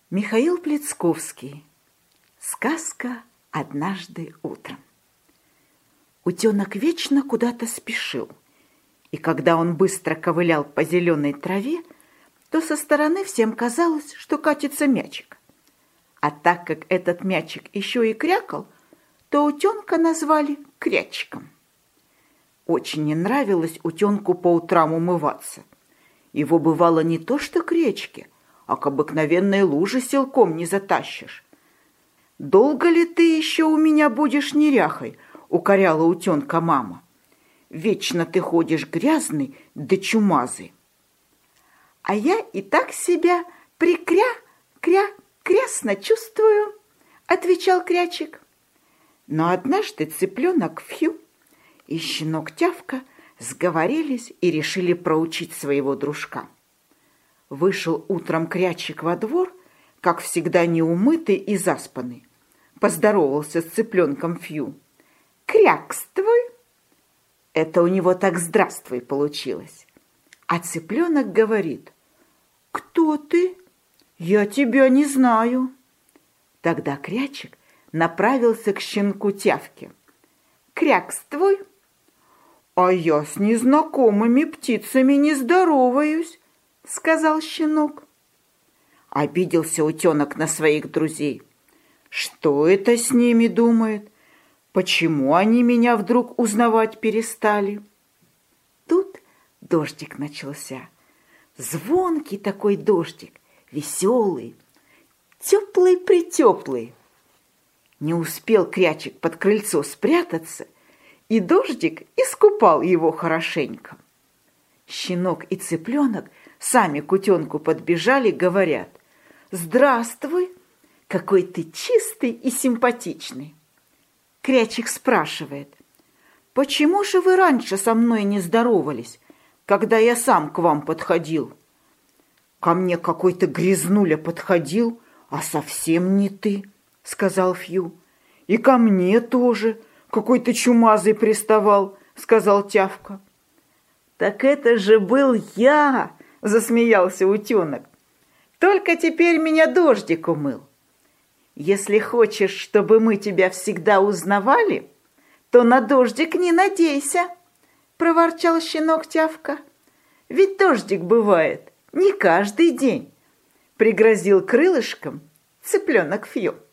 Михаил Плецковский. Сказка «Однажды утром». Утенок вечно куда-то спешил, и когда он быстро ковылял по зеленой траве, то со стороны всем казалось, что катится мячик. А так как этот мячик еще и крякал, то утенка назвали Крячиком. Очень не нравилось утенку по утрам умываться. Его бывало не то что к речке, а к обыкновенной луже силком не затащишь. «Долго ли ты еще у меня будешь неряхой?» — укоряла утенка мама. «Вечно ты ходишь грязный да чумазый». «А я и так себя крясно чувствую», — отвечал Крячик. Но однажды цыпленок Фью и щенок Тявка сговорились и решили проучить своего дружка. Вышел утром Крячик во двор, как всегда неумытый и заспанный. Поздоровался с цыпленком Фью. «Крякствуй!» Это у него так «здравствуй» получилось. А цыпленок говорит: «Кто ты? Я тебя не знаю». Тогда Крячик направился к щенку Тявке. «Крякствуй!» «А я с незнакомыми птицами не здороваюсь», — сказал щенок. Обиделся утенок на своих друзей. Что это с ними думает? Почему они меня вдруг узнавать перестали? Тут дождик начался. Звонкий такой дождик, веселый, теплый-притеплый. Не успел Крячик под крыльцо спрятаться, и дождик искупал его хорошенько. Щенок и цыпленок сами к утенку подбежали, говорят: «Здравствуй, какой ты чистый и симпатичный». Крячик спрашивает: «Почему же вы раньше со мной не здоровались, когда я сам к вам подходил?» «Ко мне какой-то грязнуля подходил, а совсем не ты», — сказал Фью. «И ко мне тоже какой-то чумазый приставал», — сказал Тявка. «Так это же был я!» — засмеялся утенок. «Только теперь меня дождик умыл. Если хочешь, чтобы мы тебя всегда узнавали, то на дождик не надейся», — проворчал щенок Тявка. «Ведь дождик бывает не каждый день», — пригрозил крылышком цыпленок Фью.